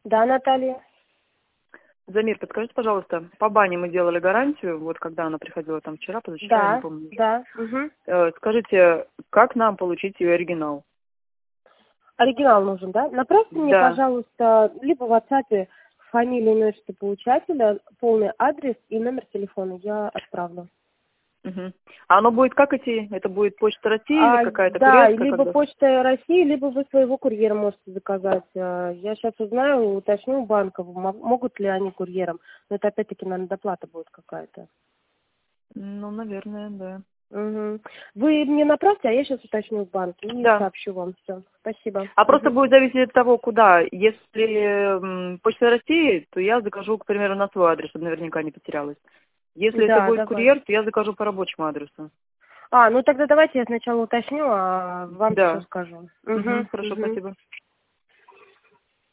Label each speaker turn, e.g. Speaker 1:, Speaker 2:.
Speaker 1: Да, Наталья.
Speaker 2: Замир, подскажите, пожалуйста, по бане мы делали гарантию, вот когда она приходила там вчера, позавчера, я не
Speaker 1: Да,
Speaker 2: помню уже.
Speaker 1: да. Угу.
Speaker 2: Скажите, как нам получить ее оригинал?
Speaker 1: Оригинал нужен, да? Направьте мне,
Speaker 2: Да.
Speaker 1: пожалуйста, либо в WhatsApp фамилию, имя, отчество получателя, полный адрес и номер телефона. Я отправлю.
Speaker 2: Мгм. А оно будет как идти? Это будет Почта России или какая-то
Speaker 1: Да,
Speaker 2: курьерская,
Speaker 1: либо
Speaker 2: когда?
Speaker 1: Почта России, либо вы своего курьера можете заказать. Я сейчас узнаю, уточню у банка, могут ли они курьером. Но это опять-таки, наверное, доплата будет какая-то.
Speaker 2: Ну, наверное, да.
Speaker 1: Угу. Вы мне направьте, а я сейчас уточню в банке и
Speaker 2: Да.
Speaker 1: сообщу вам все. Спасибо.
Speaker 2: А просто
Speaker 1: Угу.
Speaker 2: будет зависеть от того, куда. Если Почта России, то я закажу, к примеру, на свой адрес, чтобы наверняка не потерялась. Если это
Speaker 1: Да,
Speaker 2: будет
Speaker 1: давай.
Speaker 2: курьер, то я закажу по рабочему адресу.
Speaker 1: Ну тогда давайте я сначала уточню, а вам все
Speaker 2: Да.
Speaker 1: скажу.
Speaker 2: Угу,
Speaker 1: Угу,
Speaker 2: хорошо,
Speaker 1: угу.
Speaker 2: спасибо.